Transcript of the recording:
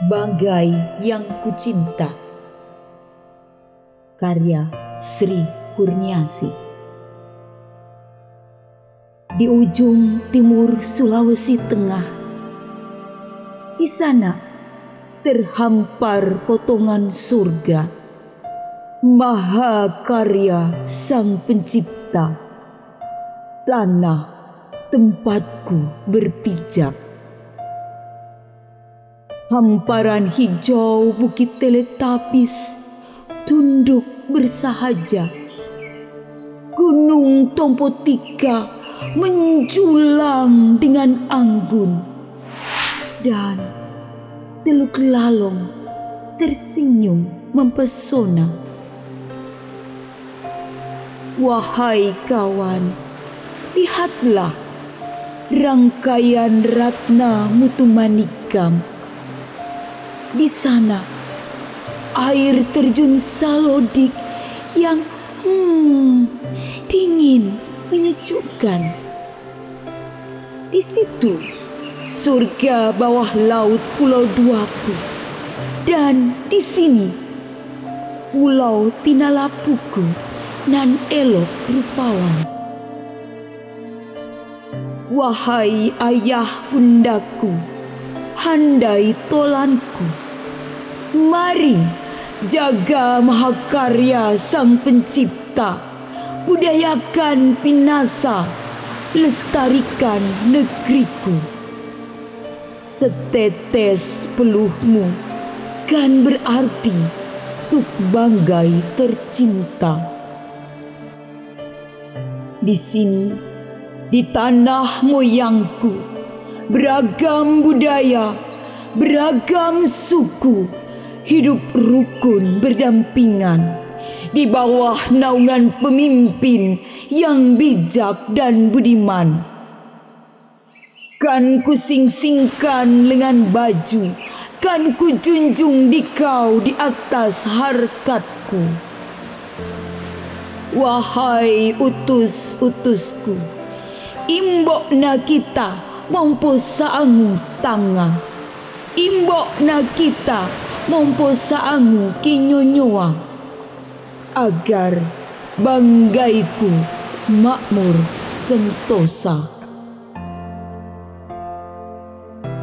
Banggai yang Kucinta, karya Sri Kurniasi. Di ujung timur Sulawesi Tengah, di sana terhampar potongan surga, mahakarya Sang Pencipta, tanah tempatku berpijak. Hamparan hijau bukit Teletapis tunduk bersahaja. Gunung Tompotika menjulang dengan anggun, dan Teluk Lalong tersenyum mempesona. Wahai kawan, lihatlah rangkaian Ratna Mutumanikam. Di sana, air terjun Salodik yang dingin menyejukkan. Di situ, surga bawah laut Pulau Duaku, dan di sini, Pulau Tinalapuku nan elok rupawan. Wahai ayah bundaku, handai tolanku, mari jaga mahakarya Sang Pencipta, budayakan Pinasa, lestarikan negeriku. Setetes peluhmu kan berarti untuk Banggai tercinta. Di sini, di tanah moyangku, beragam budaya, beragam suku hidup rukun berdampingan di bawah naungan pemimpin yang bijak dan budiman. Kan kusing-singkan lengan baju, kan kujunjung dikau di atas harkatku. Wahai utus-utusku, imbokna kita mompo saangu tanga, imbokna kita mompo saangu kinyonyoa, agar Banggaiku makmur sentosa.